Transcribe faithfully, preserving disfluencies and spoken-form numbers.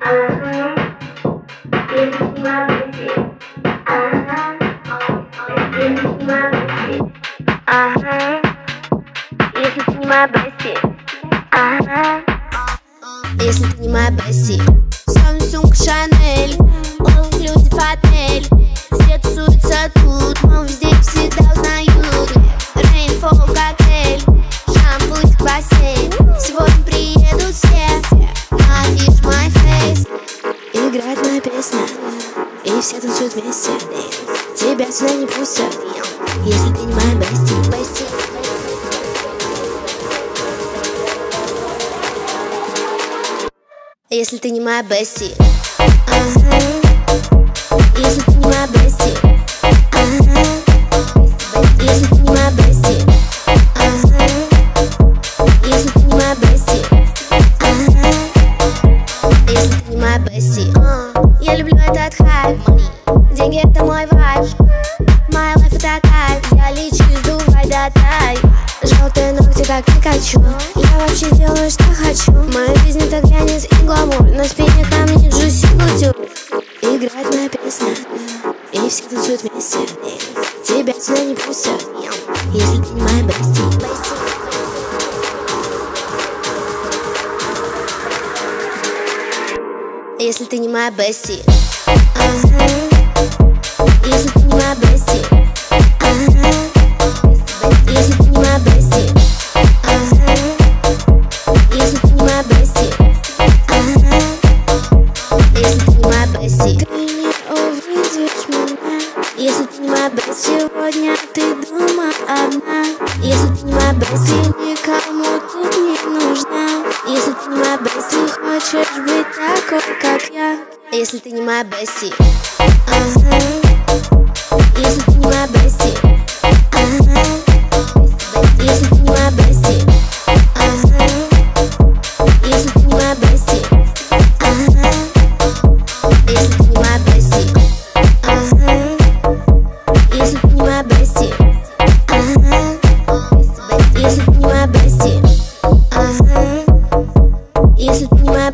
Если ты не моя бести, ага. Если ты не моя бести. Samsung, Chanel, all inclusive отель. Все тусуются тут, но везде всегда узнают. Rainfall коктейль, шампунь в бассейн. Сегодня приедут все, на афиш my face. Играет моя песня, и все танцуют вместе. Тебя сюда не пустят, если ты не моя бести. Если ты не моя бести, ага. Если ты не моя бести, ага. Если ты не моя бести, ага. Если ты не моя бести, ага. Если ты не моя бести, я люблю этот хайп. Деньги — это мой вайб. Моя лайф — это кайф. Я лечусь, дувай до тай. Желтые ногти, как Пикачу. Я вообще делаю, что хочу. Моя жизнь — это глянец и гламур. На спине камни Джуси Кутюр. Играет моя песня, и все танцуют вместе. Тебя сюда не пустят, если ты не моя бести. Если ты не моя бести, ага. Если ты не моя бести, ага. Если ты не моя бести, ага. Если ты не моя бести, ага. Если ты не моя бести, ты не увидишь меня. Если ты не моя бести, сегодня ты дома одна. Если ты не моя бести, никому тут не нужна. Если ты не моя бести, хочешь быть такой, как я. Если ты не моя бести, ага. Если ты не моя бести, ага. Если ты не моя бести, ага. Если ты не моя бести, ага. Если ты не моя бести, ага. Если ты не моя бести, ага. Если ты не моя бести, ага. Если ты не моя